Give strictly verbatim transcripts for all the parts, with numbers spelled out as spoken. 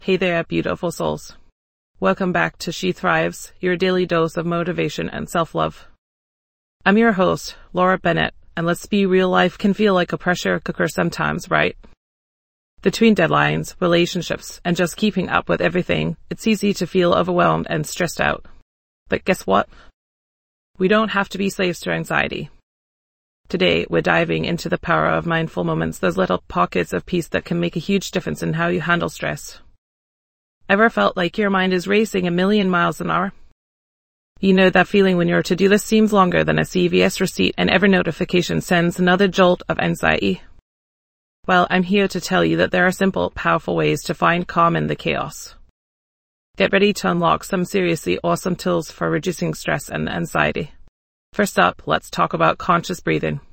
Hey there, beautiful souls. Welcome back to She Thrives, your daily dose of motivation and self-love. I'm your host, Laura Bennett, and let's be real, life can feel like a pressure cooker sometimes, right? Between deadlines, relationships, and just keeping up with everything, it's easy to feel overwhelmed and stressed out. But guess what? We don't have to be slaves to anxiety. Today, we're diving into the power of mindful moments, those little pockets of peace that can make a huge difference in how you handle stress. Ever felt like your mind is racing a million miles an hour? You know that feeling when your to-do list seems longer than a C V S receipt and every notification sends another jolt of anxiety? Well, I'm here to tell you that there are simple, powerful ways to find calm in the chaos. Get ready to unlock some seriously awesome tools for reducing stress and anxiety. First up, let's talk about conscious breathing.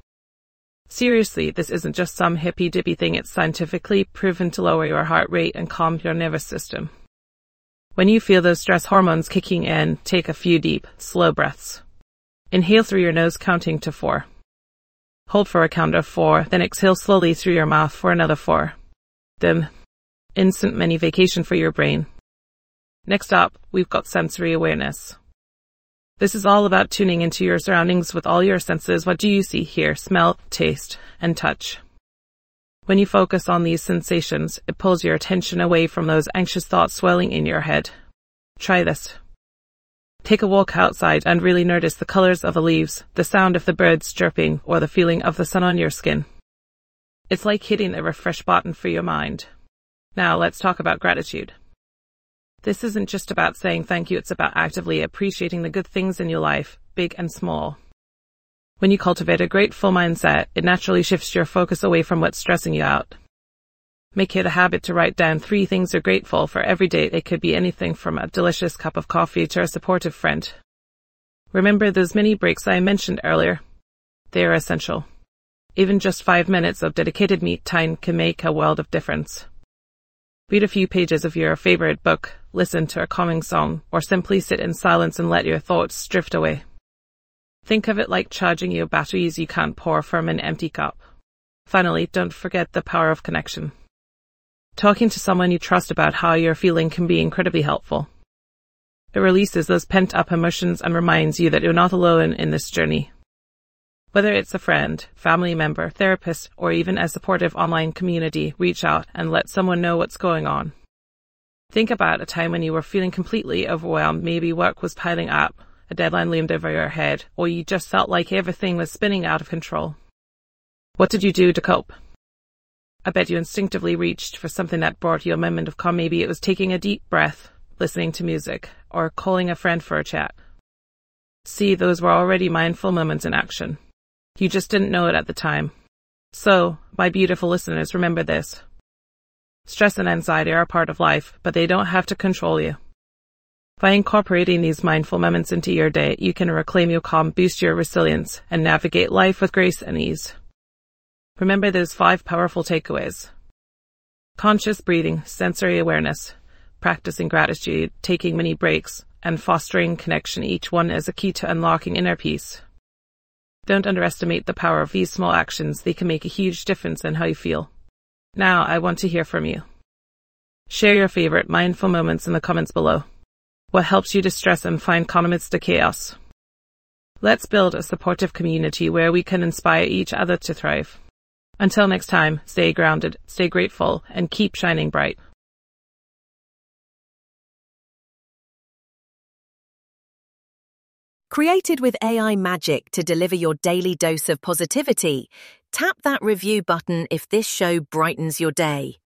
Seriously, this isn't just some hippy-dippy thing, it's scientifically proven to lower your heart rate and calm your nervous system. When you feel those stress hormones kicking in, take a few deep, slow breaths. Inhale through your nose, counting to four. Hold for a count of four, then exhale slowly through your mouth for another four. Then, instant mini vacation for your brain. Next up, we've got sensory awareness. This is all about tuning into your surroundings with all your senses. What do you see, hear, smell, taste, and touch? When you focus on these sensations, it pulls your attention away from those anxious thoughts swirling in your head. Try this. Take a walk outside and really notice the colors of the leaves, the sound of the birds chirping, or the feeling of the sun on your skin. It's like hitting a refresh button for your mind. Now let's talk about gratitude. This isn't just about saying thank you, it's about actively appreciating the good things in your life, big and small. When you cultivate a grateful mindset, it naturally shifts your focus away from what's stressing you out. Make it a habit to write down three things you're grateful for every day. It could be anything from a delicious cup of coffee to a supportive friend. Remember those mini breaks I mentioned earlier? They are essential. Even just five minutes of dedicated me time can make a world of difference. Read a few pages of your favorite book, listen to a calming song, or simply sit in silence and let your thoughts drift away. Think of it like charging your batteries you can't pour from an empty cup. Finally, don't forget the power of connection. Talking to someone you trust about how you're feeling can be incredibly helpful. It releases those pent-up emotions and reminds you that you're not alone in this journey. Whether it's a friend, family member, therapist, or even a supportive online community, reach out and let someone know what's going on. Think about a time when you were feeling completely overwhelmed. Maybe work was piling up, a deadline loomed over your head, or you just felt like everything was spinning out of control. What did you do to cope? I bet you instinctively reached for something that brought you a moment of calm. Maybe it was taking a deep breath, listening to music, or calling a friend for a chat. See, those were already mindful moments in action. You just didn't know it at the time. So, my beautiful listeners, remember this. Stress and anxiety are a part of life, but they don't have to control you. By incorporating these mindful moments into your day, you can reclaim your calm, boost your resilience, and navigate life with grace and ease. Remember those five powerful takeaways. Conscious breathing, sensory awareness, practicing gratitude, taking mini breaks, and fostering connection. Each one is a key to unlocking inner peace. Don't underestimate the power of these small actions. They can make a huge difference in how you feel. Now, I want to hear from you. Share your favorite mindful moments in the comments below. What helps you distress and find calm amidst the chaos? Let's build a supportive community where we can inspire each other to thrive. Until next time, stay grounded, stay grateful, and keep shining bright. Created with A I magic to deliver your daily dose of positivity, tap that review button if this show brightens your day.